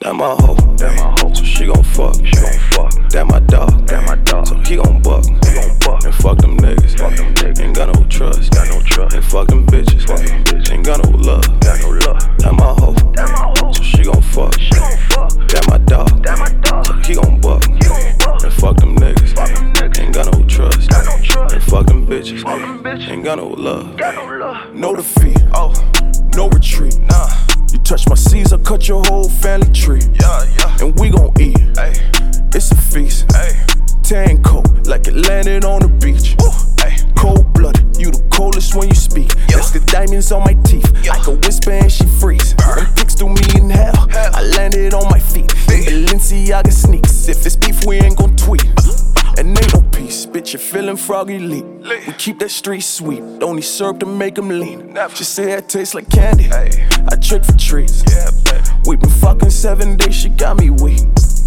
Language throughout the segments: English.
That my hoe, so she gon' fuck. That my dog, so he gon' buck. And fuck them niggas, ain't got no trust. And fuck them bitches, ain't got no love. That my hoe, so she gon' fuck. That my dog, so he gon' buck. And fuck them niggas, ain't got no trust. And fuck them bitches, ain't got no love. No defeat, no retreat. You touch my seeds, I cut your whole family tree. And we gon' eat, it's a feast. Tan coat, like it landed on the beach. Cold-blooded, you the coldest when you speak. That's the diamonds on my teeth. I can whisper and she freeze. Them pics threw me in hell. I landed on my feet. Balenciaga sneaks. If it's beef, we ain't gon' tweet. And ain't no peace, bitch, you're feeling froggy leak. We keep that street sweet, don't need syrup to make them lean. She say it tastes like candy, I trick for treats. We been fucking 7 days, she got me weak.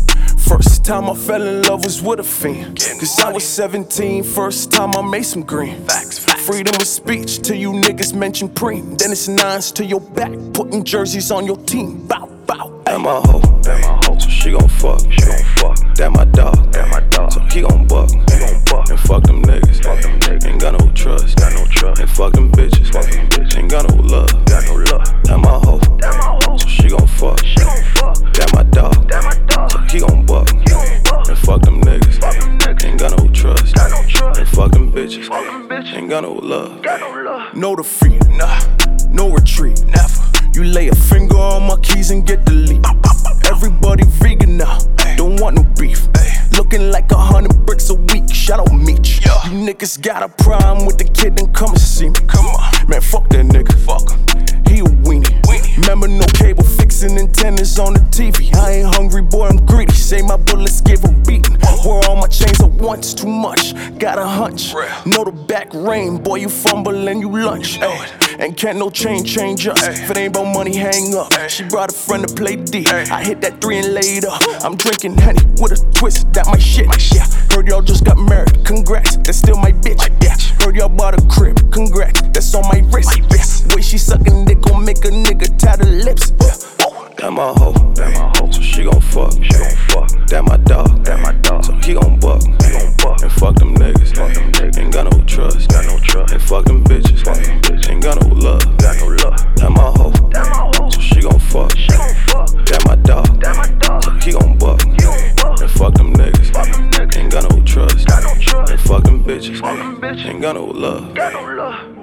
First time I fell in love was with a fiend. Cause I was 17, first time I made some green. Freedom of speech till you niggas mention preem. Then it's nines to your back, putting jerseys on your team. Bow, bow. That my hoe, so she gon' fuck. That my dog, so he gon' buck. And fuck them niggas, ain't got no trust. And fuck them bitches, ain't got no love. That my hoe, so she gon' fuck. That my dog, so he gon' buck. And fuck them niggas, ain't got no trust. And fuck them bitches, ain't got no love. No defeat, no retreat, never. You lay a finger on my keys and get the lead. Everybody vegan now, don't want no beef. Looking like 100 bricks a week, shout out Meech. You niggas got a problem with the kid, then come and see me. Come on, man, fuck that nigga, fuck him. He a weenie. Remember no cable fixing antennas on the TV. I ain't hungry, boy, I'm greedy. Say my bullets give a beating. Wear all my chains at once, too much. Got a hunch. Know the back rain, boy, you fumble and you lunch. And can't no change us. If it ain't about money, hang up. She brought a friend to play D. I hit that 3 and laid up. I'm drinking Henny with a twist, that my shit. Yeah, heard y'all just got married, congrats. That's still my bitch. Yeah, heard y'all bought a crib, congrats. That's on my wrist. Yeah, way she sucking dick gon' make a nigga tie the lips. That my hoe, so she gon' fuck. That my dog, so he gon' buck. And fuck them niggas, ain't got no trust. And fuck them bitches, ain't got no love. That my hoe, so she gon' fuck. That my dog, so he gon' buck. And fuck them niggas, ain't got no trust. And fuck them bitches, ain't got no love.